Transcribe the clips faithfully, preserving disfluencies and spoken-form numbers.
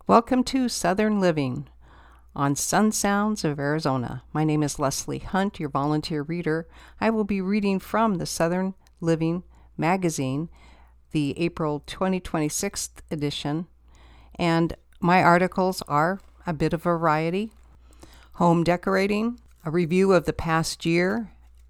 Welcome to Southern Living on Sun Sounds of Arizona. My name is Leslie Hunt, your volunteer reader. I will be reading from the Southern Living magazine, the April twenty twenty-six edition, and my articles are a bit of variety: home decorating, a review of the past year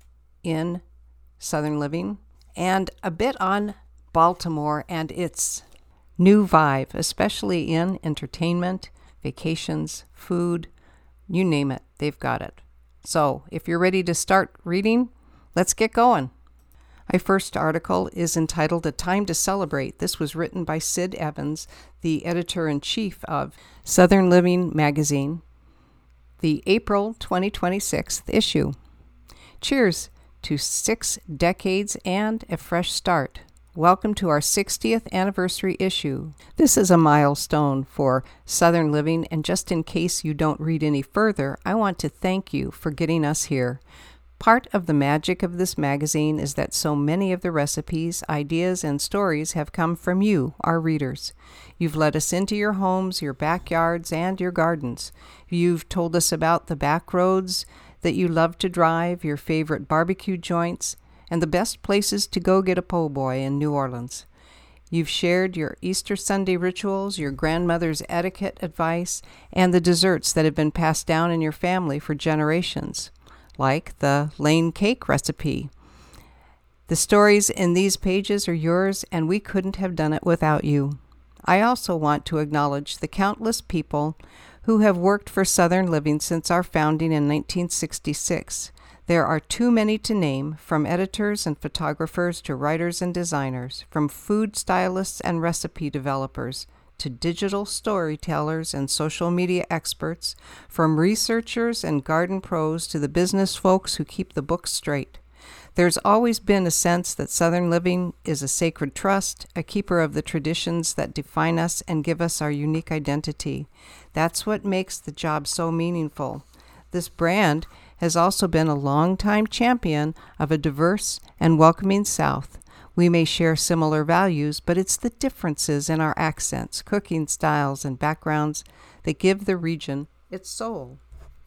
in Southern Living, and a bit on Baltimore and its new vibe, especially in entertainment, vacations, food, you name it, they've got it. So if you're ready to start reading, let's get going. My first article is entitled A Time to Celebrate. This was written by Sid Evans, the editor-in-chief of Southern Living magazine, the April twenty twenty-six issue. Cheers to six decades and a fresh start. Welcome to our sixtieth anniversary issue. This is a milestone for Southern Living, and just in case you don't read any further, I want to thank you for getting us here. Part of the magic of this magazine is that so many of the recipes, ideas, and stories have come from you, our readers. You've let us into your homes, your backyards, and your gardens. You've told us about the back roads that you love to drive, your favorite barbecue joints, and the best places to go get a po' boy in New Orleans. You've shared your Easter Sunday rituals, your grandmother's etiquette advice, and the desserts that have been passed down in your family for generations, like the Lane cake recipe. The stories in these pages are yours, and we couldn't have done it without you. I also want to acknowledge the countless people who have worked for Southern Living since our founding in nineteen sixty-six. There are too many to name, from editors and photographers to writers and designers, from food stylists and recipe developers to digital storytellers and social media experts, from researchers and garden pros to the business folks who keep the books straight. There's always been a sense that Southern Living is a sacred trust, a keeper of the traditions that define us and give us our unique identity. That's what makes the job so meaningful. This brand has also been a long-time champion of a diverse and welcoming South. We may share similar values, but it's the differences in our accents, cooking styles, and backgrounds that give the region its soul.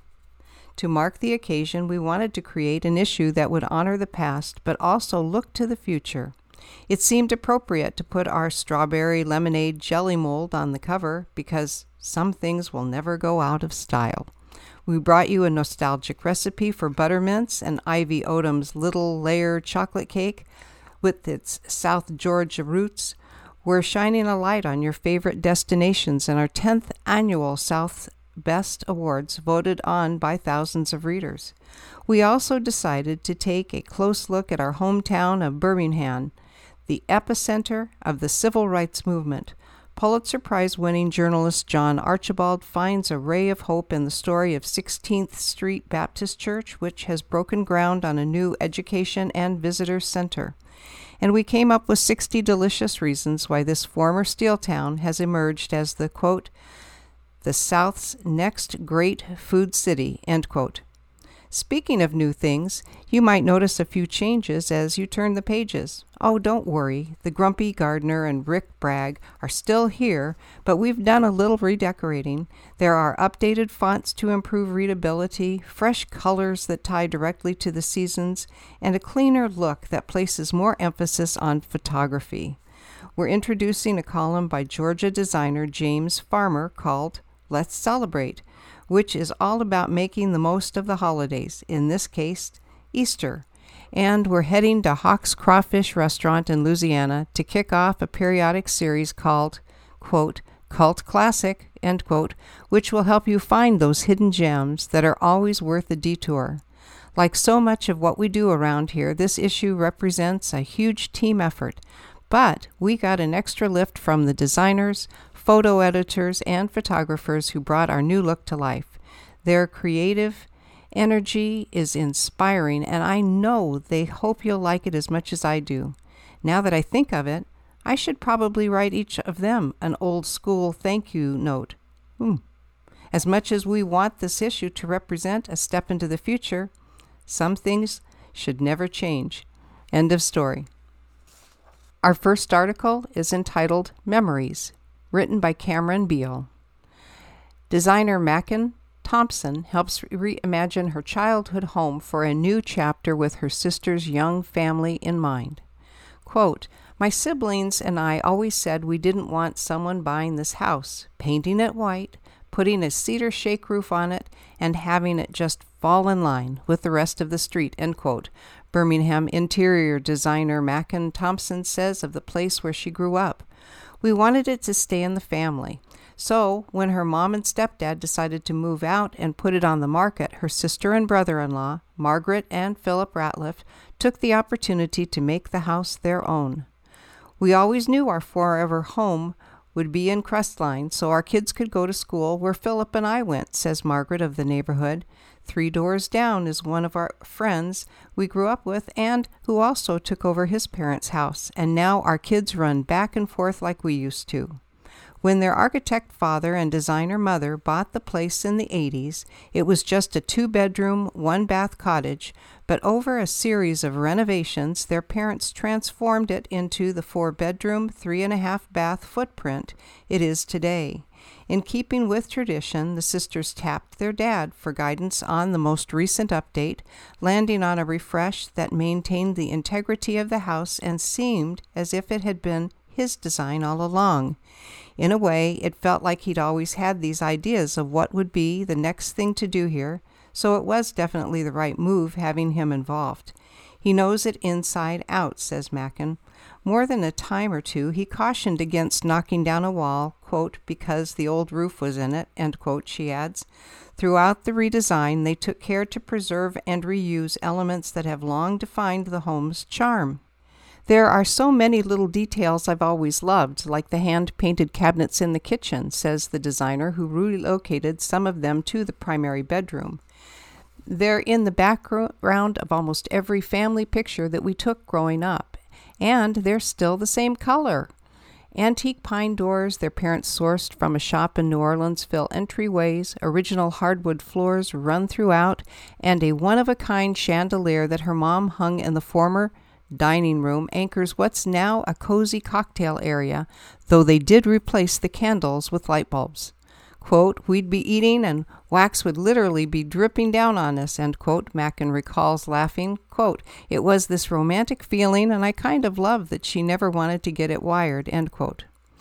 To mark the occasion, we wanted to create an issue that would honor the past, but also look to the future. It seemed appropriate to put our strawberry lemonade jelly mold on the cover because some things will never go out of style. We brought you a nostalgic recipe for buttermints and Ivy Odom's Little Layer chocolate cake with its South Georgia roots. We're shining a light on your favorite destinations in our tenth annual South Best Awards voted on by thousands of readers. We also decided to take a close look at our hometown of Birmingham, the epicenter of the civil rights movement. Pulitzer Prize-winning journalist John Archibald finds a ray of hope in the story of sixteenth Street Baptist Church, which has broken ground on a new education and visitor center. And we came up with sixty delicious reasons why this former steel town has emerged as the, quote, the South's next great food city, end quote. Speaking of new things, you might notice a few changes as you turn the pages. Oh, don't worry, the Grumpy Gardener and Rick Bragg are still here, but we've done a little redecorating. There are updated fonts to improve readability, fresh colors that tie directly to the seasons, and a cleaner look that places more emphasis on photography. We're introducing a column by Georgia designer James Farmer called Let's Celebrate, which is all about making the most of the holidays, in this case, Easter. And we're heading to Hawk's Crawfish Restaurant in Louisiana to kick off a periodic series called, quote, Cult Classic, end quote, which will help you find those hidden gems that are always worth a detour. Like so much of what we do around here, this issue represents a huge team effort, but we got an extra lift from the designers, photo editors, and photographers who brought our new look to life. Their creative energy is inspiring, and I know they hope you'll like it as much as I do. Now that I think of it, I should probably write each of them an old school thank you note. Hmm. As much as we want this issue to represent a step into the future, some things should never change. End of story. Our first article is entitled Memories, written by Cameron Beal. Designer Mackin Thompson helps reimagine her childhood home for a new chapter with her sister's young family in mind. Quote, "My siblings and I always said we didn't want someone buying this house, painting it white, putting a cedar shake roof on it, and having it just fall in line with the rest of the street," end quote. Birmingham interior designer Mackin Thompson says of the place where she grew up. "We wanted it to stay in the family. So when her mom and stepdad decided to move out and put it on the market, her sister and brother-in-law, Margaret and Philip Ratliff, took the opportunity to make the house their own. We always knew our forever home would be in Crestline, so our kids could go to school where Philip and I went," says Margaret of the neighborhood. "Three doors down is one of our friends we grew up with and who also took over his parents' house, and now our kids run back and forth like we used to." When their architect father and designer mother bought the place in the eighties, it was just a two-bedroom, one-bath cottage, but over a series of renovations, their parents transformed it into the four-bedroom, three-and-a-half-bath footprint it is today. In keeping with tradition, the sisters tapped their dad for guidance on the most recent update, landing on a refresh that maintained the integrity of the house and seemed as if it had been his design all along. In a way, it felt like he'd always had these ideas of what would be the next thing to do here, so it was definitely the right move having him involved. He knows it inside out, says Mackin. More than a time or two, he cautioned against knocking down a wall, quote, because the old roof was in it, end quote, she adds. Throughout the redesign, they took care to preserve and reuse elements that have long defined the home's charm. There are so many little details I've always loved, like the hand-painted cabinets in the kitchen, says the designer, who relocated some of them to the primary bedroom. They're in the background of almost every family picture that we took growing up, and they're still the same color. Antique pine doors their parents sourced from a shop in New Orleans fill entryways, original hardwood floors run throughout, and a one-of-a-kind chandelier that her mom hung in the former dining room anchors what's now a cozy cocktail area, though they did replace the candles with light bulbs. Quote, "We'd be eating and wax would literally be dripping down on us," end quote, Mackin recalls, laughing. Quote, "It was this romantic feeling, and I kind of loved that she never wanted to get it wired," end quote.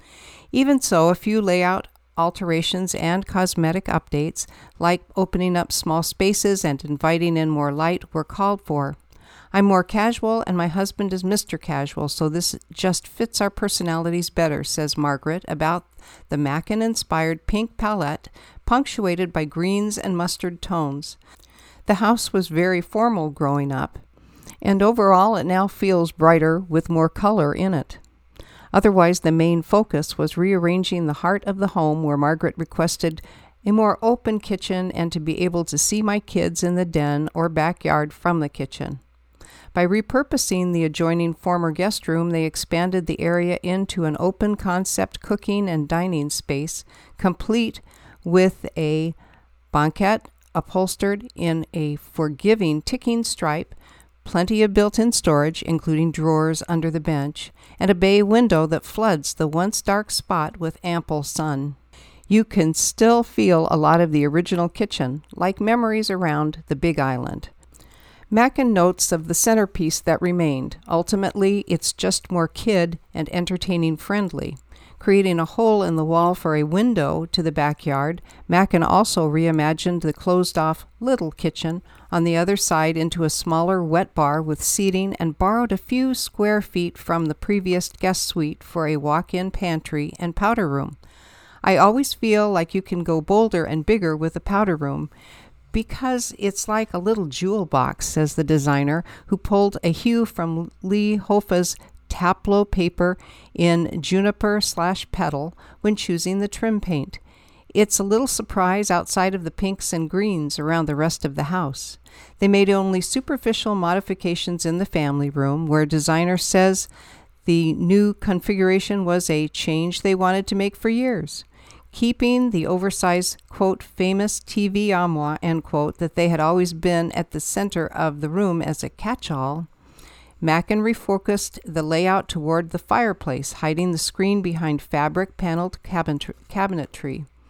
Even so, a few layout alterations and cosmetic updates, like opening up small spaces and inviting in more light, were called for. "I'm more casual and my husband is Mister Casual, so this just fits our personalities better," says Margaret about the Mackin-inspired pink palette punctuated by greens and mustard tones. The house was very formal growing up, and overall it now feels brighter with more color in it. Otherwise, the main focus was rearranging the heart of the home, where Margaret requested a more open kitchen and to be able to see my kids in the den or backyard from the kitchen. By repurposing the adjoining former guest room, they expanded the area into an open concept cooking and dining space, complete with a banquette upholstered in a forgiving ticking stripe, plenty of built-in storage, including drawers under the bench, and a bay window that floods the once dark spot with ample sun. You can still feel a lot of the original kitchen, like memories around the Big Island. Mackin notes of the centerpiece that remained. Ultimately, it's just more kid and entertaining friendly. Creating a hole in the wall for a window to the backyard, Mackin also reimagined the closed-off little kitchen on the other side into a smaller wet bar with seating and borrowed a few square feet from the previous guest suite for a walk-in pantry and powder room. I always feel like you can go bolder and bigger with the powder room, because it's like a little jewel box, says the designer, who pulled a hue from Lee Hoffa's Taplow paper in juniper slash petal when choosing the trim paint. It's a little surprise outside of the pinks and greens around the rest of the house. They made only superficial modifications in the family room, where designer says the new configuration was a change they wanted to make for years. Keeping the oversized, quote, famous T V armoire, end quote, that they had always been at the center of the room as a catch-all, Mackin refocused the layout toward the fireplace, hiding the screen behind fabric-paneled cabinetry.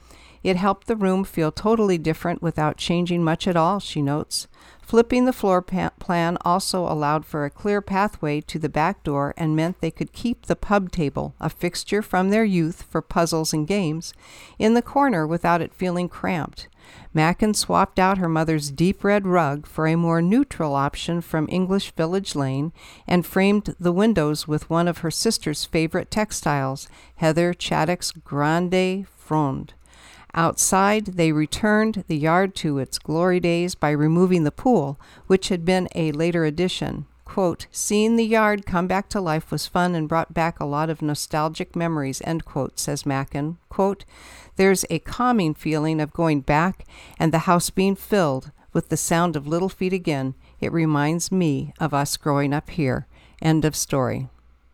It helped the room feel totally different without changing much at all, she notes. Flipping the floor pa- plan also allowed for a clear pathway to the back door and meant they could keep the pub table, a fixture from their youth for puzzles and games, in the corner without it feeling cramped. Mackin swapped out her mother's deep red rug for a more neutral option from English Village Lane and framed the windows with one of her sister's favorite textiles, Heather Chaddock's Grande Fronde. Outside, they returned the yard to its glory days by removing the pool, which had been a later addition. Quote, seeing the yard come back to life was fun and brought back a lot of nostalgic memories, end quote, says Mackin. Quote, there's a calming feeling of going back and the house being filled with the sound of little feet again. It reminds me of us growing up here. End of story.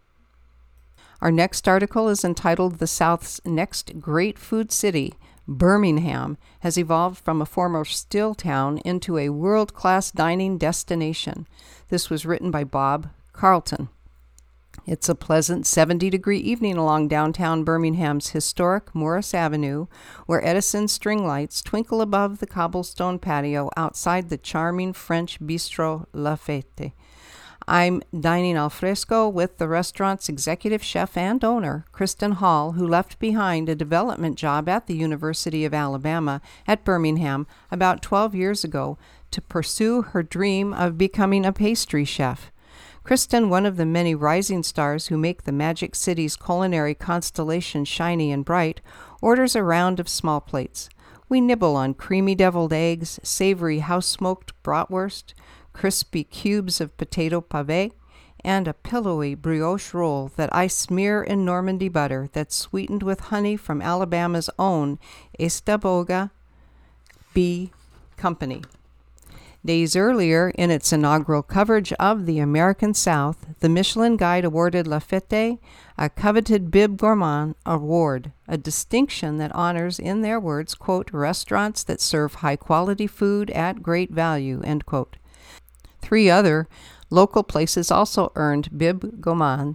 Our next article is entitled The South's Next Great Food City. Birmingham has evolved from a former steel town into a world-class dining destination. This was written by Bob Carlton. It's a pleasant seventy-degree evening along downtown Birmingham's historic Morris Avenue, where Edison string lights twinkle above the cobblestone patio outside the charming French bistro La Fête. I'm dining al fresco with the restaurant's executive chef and owner, Kristen Hall, who left behind a development job at the University of Alabama at Birmingham about twelve years ago to pursue her dream of becoming a pastry chef. Kristen, one of the many rising stars who make the Magic City's culinary constellation shiny and bright, orders a round of small plates. We nibble on creamy deviled eggs, savory house-smoked bratwurst, crispy cubes of potato pave, and a pillowy brioche roll that I smear in Normandy butter that's sweetened with honey from Alabama's own Estaboga Bee Company. Days earlier, in its inaugural coverage of the American South, the Michelin Guide awarded La Fête a coveted Bib Gourmand Award, a distinction that honors, in their words, quote, restaurants that serve high-quality food at great value, end quote. Three other local places also earned Bib Gourmand: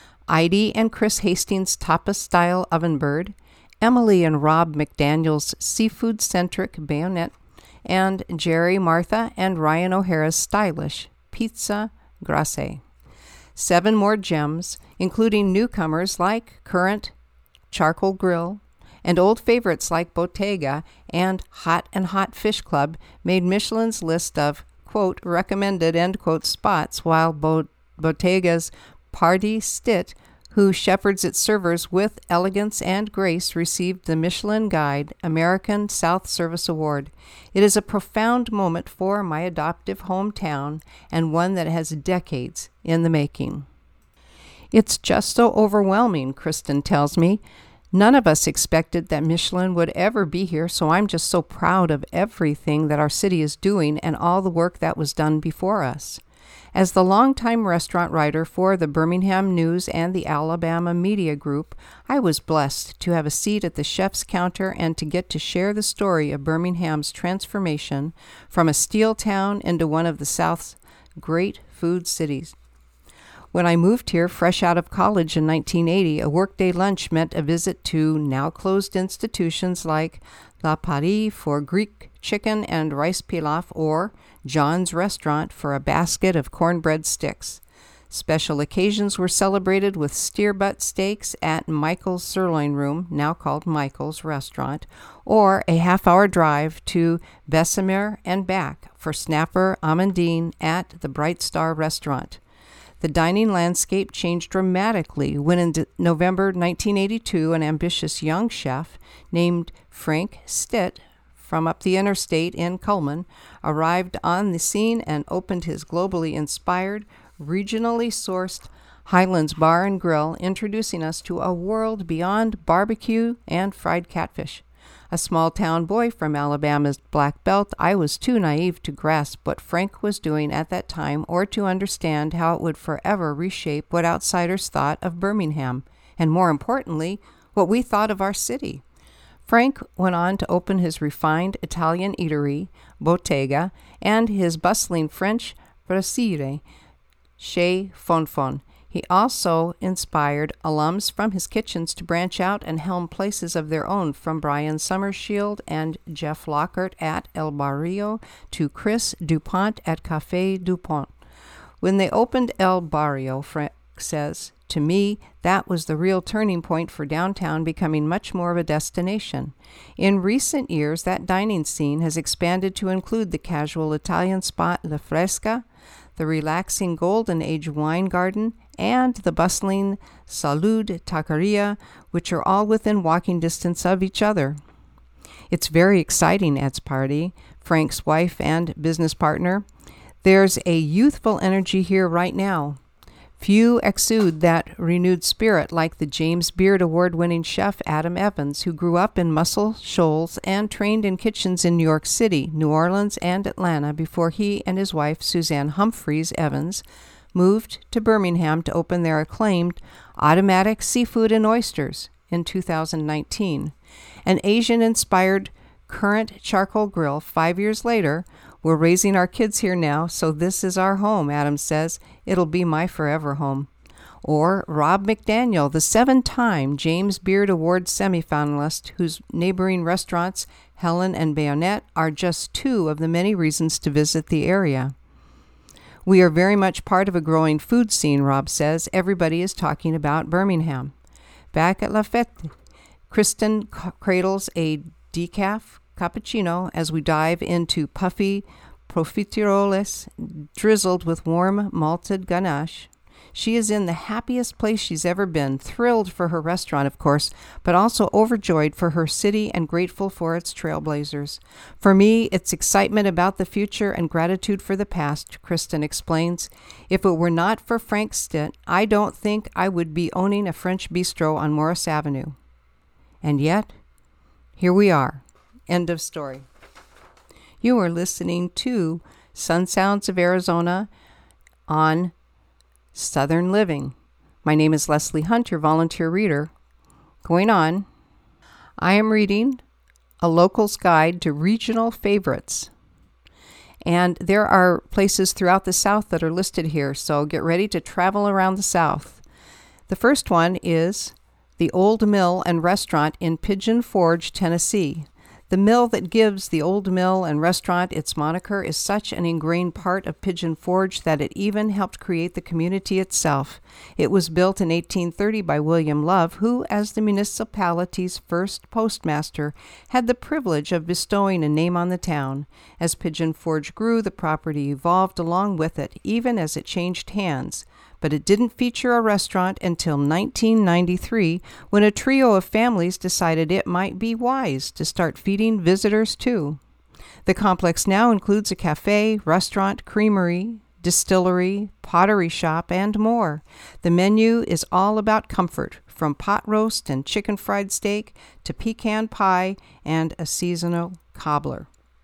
Idie and Chris Hastings' tapas-style ovenbird, Emily and Rob McDaniel's seafood-centric bayonet, and Jerry, Martha, and Ryan O'Hara's stylish pizza grasse. Seven more gems, including newcomers like Current Charcoal Grill, and old favorites like Bottega and Hot and Hot Fish Club, made Michelin's list of quote, recommended, end quote, spots, while Bo- Bottega's Party Stit, who shepherds its servers with elegance and grace, received the Michelin Guide American South Service Award. It is a profound moment for my adoptive hometown and one that has decades in the making. It's just so overwhelming, Kristen tells me. None of us expected that Michelin would ever be here, so I'm just so proud of everything that our city is doing and all the work that was done before us. As the longtime restaurant writer for the Birmingham News and the Alabama Media Group, I was blessed to have a seat at the chef's counter and to get to share the story of Birmingham's transformation from a steel town into one of the South's great food cities. When I moved here fresh out of college in nineteen eighty, a workday lunch meant a visit to now-closed institutions like La Paris for Greek chicken and rice pilaf, or John's Restaurant for a basket of cornbread sticks. Special occasions were celebrated with steer butt steaks at Michael's Sirloin Room, now called Michael's Restaurant, or a half-hour drive to Bessemer and back for snapper amandine at the Bright Star Restaurant. The dining landscape changed dramatically when in de- November nineteen eighty-two, an ambitious young chef named Frank Stitt from up the interstate in Cullman arrived on the scene and opened his globally inspired, regionally sourced Highlands Bar and Grill, introducing us to a world beyond barbecue and fried catfish. A small-town boy from Alabama's Black Belt, I was too naive to grasp what Frank was doing at that time or to understand how it would forever reshape what outsiders thought of Birmingham, and more importantly, what we thought of our city. Frank went on to open his refined Italian eatery, Bottega, and his bustling French brasserie, Chez Fonfon. He also inspired alums from his kitchens to branch out and helm places of their own, from Brian Summershield and Jeff Lockhart at El Barrio to Chris DuPont at Café DuPont. When they opened El Barrio, Frank says, to me, that was the real turning point for downtown becoming much more of a destination. In recent years, that dining scene has expanded to include the casual Italian spot La Fresca, the relaxing Golden Age wine garden, and the bustling Salud Taqueria, which are all within walking distance of each other. It's very exciting, adds Party, Frank's wife and business partner. There's a youthful energy here right now. Few exude that renewed spirit like the James Beard Award-winning chef Adam Evans, who grew up in Muscle Shoals and trained in kitchens in New York City, New Orleans, and Atlanta before he and his wife, Suzanne Humphreys Evans, moved to Birmingham to open their acclaimed Automatic Seafood and Oysters in two thousand nineteen. An Asian-inspired current charcoal grill five years later. We're raising our kids here now, so this is our home, Adams says. It'll be my forever home. Or Rob McDaniel, the seven-time James Beard Award semifinalist, whose neighboring restaurants, Helen and Bayonet, are just two of the many reasons to visit the area. We are very much part of a growing food scene, Rob says. Everybody is talking about Birmingham. Back at La Fête, Kristen cradles a decaf cappuccino as we dive into puffy profiteroles drizzled with warm malted ganache. She is in the happiest place she's ever been, thrilled for her restaurant, of course, but also overjoyed for her city and grateful for its trailblazers. For me, it's excitement about the future and gratitude for the past, Kristen explains. If it were not for Frank Stitt, I don't think I would be owning a French bistro on Morris Avenue. And yet, here we are. End of story. You are listening to Sun Sounds of Arizona on Southern Living. My name is Leslie Hunt, your volunteer reader. Going on, I am reading A Local's Guide to Regional Favorites. And there are places throughout the South that are listed here, so get ready to travel around the South. The first one is the Old Mill and Restaurant in Pigeon Forge, Tennessee. The mill that gives the Old Mill and Restaurant its moniker is such an ingrained part of Pigeon Forge that it even helped create the community itself. It was built in eighteen thirty by William Love, who, as the municipality's first postmaster, had the privilege of bestowing a name on the town. As Pigeon Forge grew, the property evolved along with it, even as it changed hands. But it didn't feature a restaurant until nineteen ninety-three, when a trio of families decided it might be wise to start feeding visitors too. The complex now includes a cafe, restaurant, creamery, distillery, pottery shop, and more. The menu is all about comfort, from pot roast and chicken fried steak to pecan pie and a seasonal cobbler.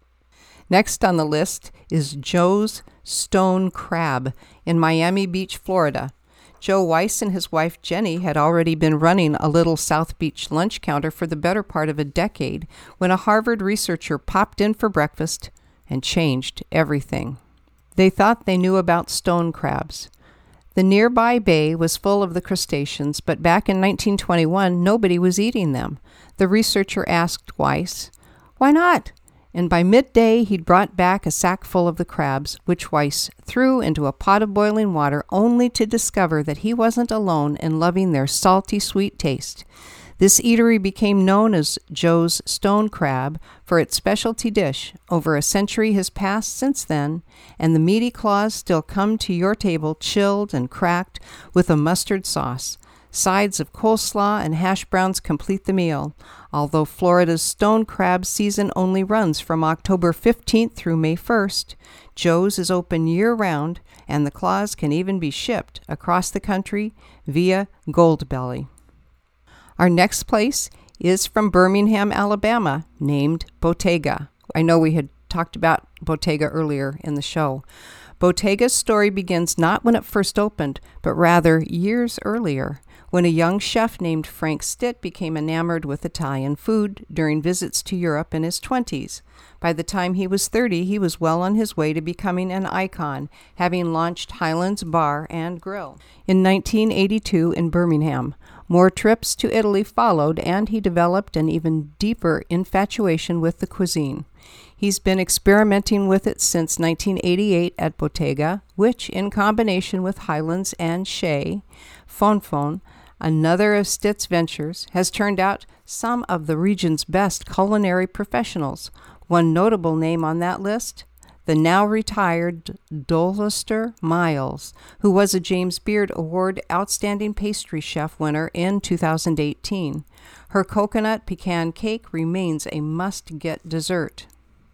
Next on the list is Joe's Stone Crab in Miami Beach, Florida. Joe Weiss and his wife Jenny had already been running a little South Beach lunch counter for the better part of a decade when a Harvard researcher popped in for breakfast and changed everything. They thought they knew about stone crabs. The nearby bay was full of the crustaceans, but back in nineteen twenty-one, nobody was eating them. The researcher asked Weiss, "Why not?" And by midday, he'd brought back a sack full of the crabs, which Weiss threw into a pot of boiling water, only to discover that he wasn't alone in loving their salty, sweet taste. This eatery became known as Joe's Stone Crab for its specialty dish. Over a century has passed since then, and the meaty claws still come to your table chilled and cracked with a mustard sauce. Sides of coleslaw and hash browns complete the meal. Although Florida's stone crab season only runs from October fifteenth through May first, Joe's is open year-round, and the claws can even be shipped across the country via Goldbelly. Our next place is from Birmingham, Alabama, named Bottega. I know we had talked about Bottega earlier in the show. Bottega's story begins not when it first opened, but rather years earlier, when a young chef named Frank Stitt became enamored with Italian food during visits to Europe in his twenties. By the time he was thirty, he was well on his way to becoming an icon, having launched Highlands Bar and Grill in nineteen eighty-two in Birmingham. More trips to Italy followed, and he developed an even deeper infatuation with the cuisine. He's been experimenting with it since nineteen eighty-eight at Bottega, which, in combination with Highlands and Chez Fonfon, another of Stitt's ventures, has turned out some of the region's best culinary professionals. One notable name on that list, the now retired Dollister Miles, who was a James Beard Award Outstanding Pastry Chef winner in two thousand eighteen. Her coconut pecan cake remains a must-get dessert.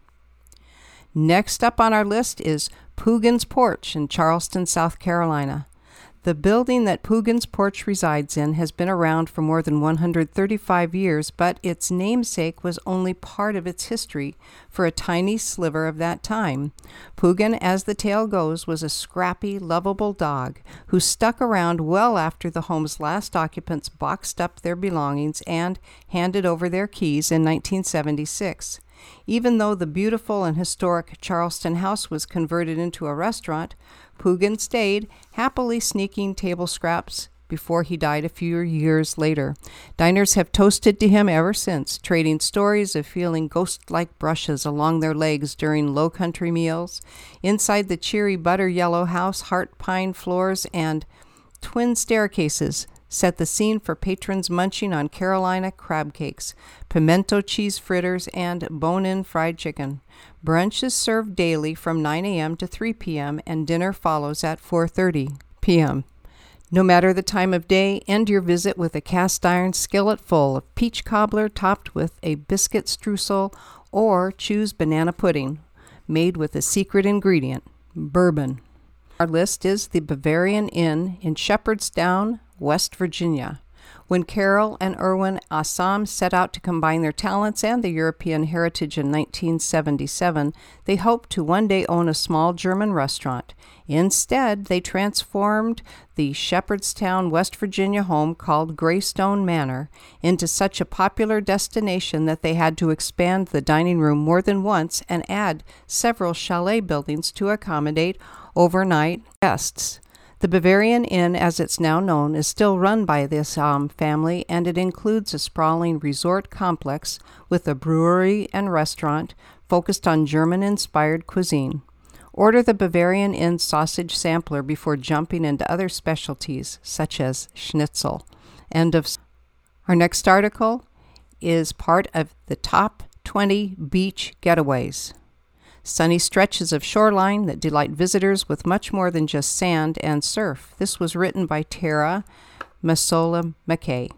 Next up on our list is Poogan's Porch in Charleston, South Carolina. The building that Poogan's Porch resides in has been around for more than one hundred thirty-five years, but its namesake was only part of its history for a tiny sliver of that time. Poogan, as the tale goes, was a scrappy, lovable dog who stuck around well after the home's last occupants boxed up their belongings and handed over their keys in nineteen seventy-six. Even though the beautiful and historic Charleston house was converted into a restaurant, Poogan stayed, happily sneaking table scraps before he died a few years later. Diners have toasted to him ever since, trading stories of feeling ghost-like brushes along their legs during low-country meals. Inside the cheery butter-yellow house, heart pine floors and twin staircases set the scene for patrons munching on Carolina crab cakes, pimento cheese fritters, and bone-in fried chicken. Brunch is served daily from nine a.m. to three p.m., and dinner follows at four thirty p.m. No matter the time of day, end your visit with a cast-iron skillet full of peach cobbler topped with a biscuit streusel, or choose banana pudding, made with a secret ingredient, bourbon. Our list is the Bavarian Inn in Shepherdstown, West Virginia. When Carol and Erwin Assam set out to combine their talents and the European heritage in nineteen seventy-seven, they hoped to one day own a small German restaurant. Instead, they transformed the Shepherdstown, West Virginia home called Greystone Manor into such a popular destination that they had to expand the dining room more than once and add several chalet buildings to accommodate overnight guests. The Bavarian Inn, as it's now known, is still run by this um, family, and it includes a sprawling resort complex with a brewery and restaurant focused on German-inspired cuisine. Order the Bavarian Inn sausage sampler before jumping into other specialties, such as schnitzel. End of. Our next article is part of the top twenty beach getaways. Sunny stretches of shoreline that delight visitors with much more than just sand and surf. This was written by Tara Masola McKay.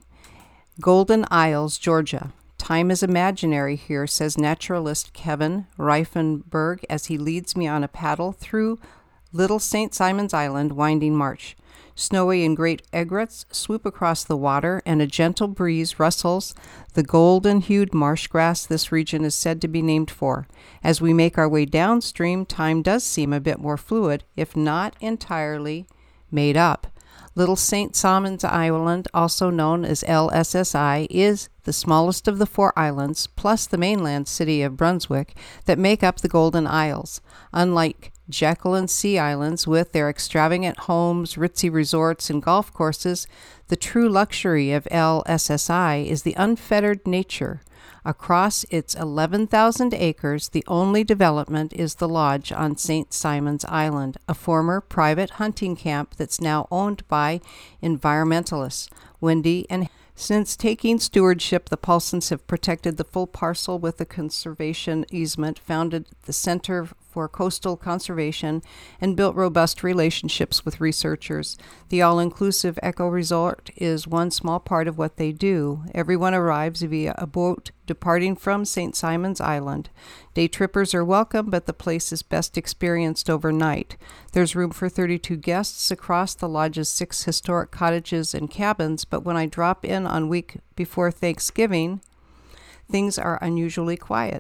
Golden Isles, Georgia. Time is imaginary here, says naturalist Kevin Reifenberg as he leads me on a paddle through Little Saint Simon's Island, winding march. Snowy and great egrets swoop across the water, and a gentle breeze rustles the golden-hued marsh grass this region is said to be named for. As we make our way downstream, time does seem a bit more fluid, if not entirely made up. Little Saint Simon's Island, also known as L S S I, is the smallest of the four islands, plus the mainland city of Brunswick, that make up the Golden Isles. Unlike Jekyll and Sea Islands, with their extravagant homes, ritzy resorts, and golf courses, the true luxury of L S S I is the unfettered nature. Across its eleven thousand acres, the only development is the lodge on Saint Simon's Island, a former private hunting camp that's now owned by environmentalists Wendy and. Since taking stewardship, the Paulsons have protected the full parcel with a conservation easement, founded the Center for Coastal Conservation, and built robust relationships with researchers. The all-inclusive eco resort is one small part of what they do. Everyone arrives via a boat departing from Saint Simon's Island. Day trippers are welcome, but the place is best experienced overnight. There's room for thirty-two guests across the lodge's six historic cottages and cabins, but when I drop in on week before Thanksgiving, things are unusually quiet.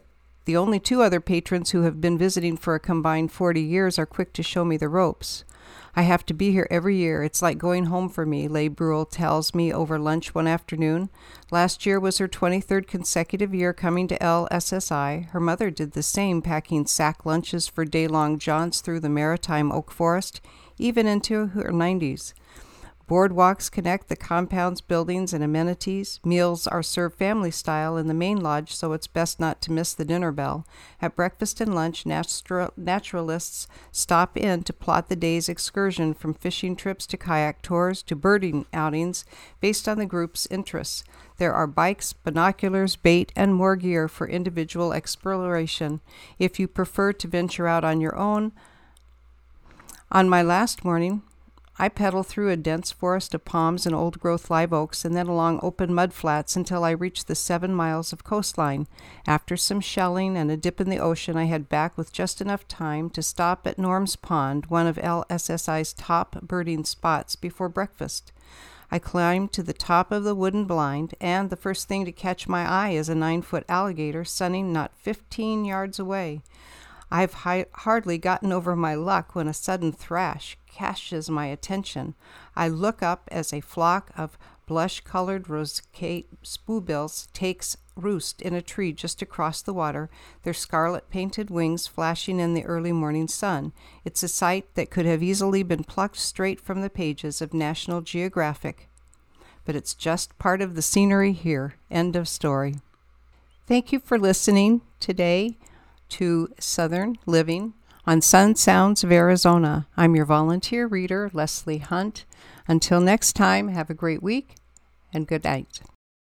The only two other patrons who have been visiting for a combined forty years are quick to show me the ropes. I have to be here every year. It's like going home for me, Leigh Brule tells me over lunch one afternoon. Last year was her twenty-third consecutive year coming to L S S I. Her mother did the same, packing sack lunches for day-long jaunts through the maritime oak forest, even into her nineties. Boardwalks connect the compound's buildings and amenities. Meals are served family style in the main lodge, so it's best not to miss the dinner bell. At breakfast and lunch, natu- naturalists stop in to plot the day's excursion, from fishing trips to kayak tours to birding outings based on the group's interests. There are bikes, binoculars, bait, and more gear for individual exploration. If you prefer to venture out on your own, on my last morning, I pedaled through a dense forest of palms and old-growth live oaks and then along open mud flats until I reached the seven miles of coastline. After some shelling and a dip in the ocean, I head back with just enough time to stop at Norm's Pond, one of L S S I's top birding spots, before breakfast. I climb to the top of the wooden blind, and the first thing to catch my eye is a nine-foot alligator sunning not fifteen yards away. I've hi- hardly gotten over my luck when a sudden thrash catches my attention. I look up as a flock of blush-colored roseate spoonbills takes roost in a tree just across the water, their scarlet-painted wings flashing in the early morning sun. It's a sight that could have easily been plucked straight from the pages of National Geographic. But it's just part of the scenery here. End of story. Thank you for listening today to Southern Living on Sun Sounds of Arizona. I'm your volunteer reader, Leslie Hunt. Until next time, have a great week and good night.